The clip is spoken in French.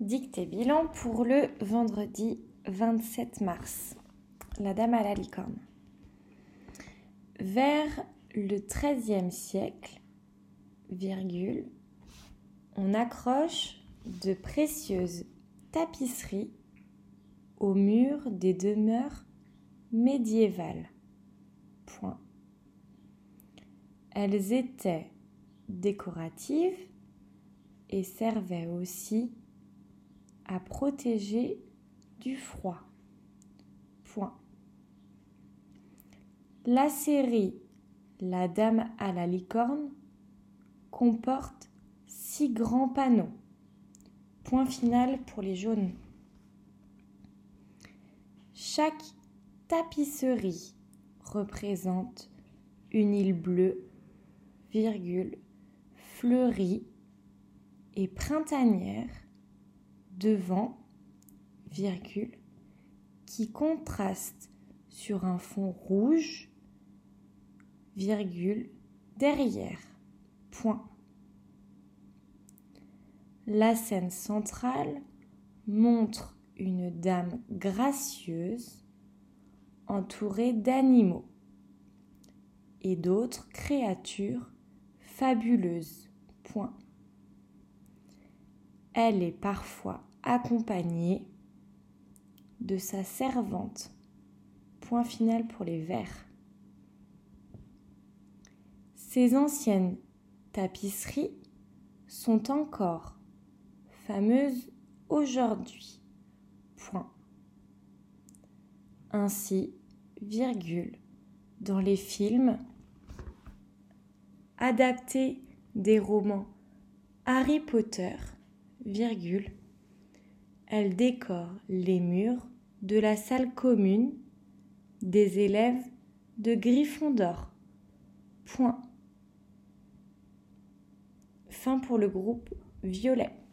Dictée bilan pour le vendredi 27 mars. La dame à la licorne. Vers le XIIIe siècle, on accroche de précieuses tapisseries aux murs des demeures médiévales. Elles étaient décoratives et servaient aussi à protéger du froid. La série La dame à la licorne comporte 6 grands panneaux. Point final pour les jaunes. Chaque tapisserie représente une île bleue, fleurie et printanière devant, qui contraste sur un fond rouge, derrière, point. La scène centrale montre une dame gracieuse entourée d'animaux et d'autres créatures fabuleuses, point. Elle est parfois accompagnée de sa servante, point final pour les vers. Ces anciennes tapisseries sont encore fameuses aujourd'hui, point. Ainsi, dans les films adaptés des romans Harry Potter, elle décore les murs de la salle commune des élèves de Gryffondor, point. Fin pour le groupe violet.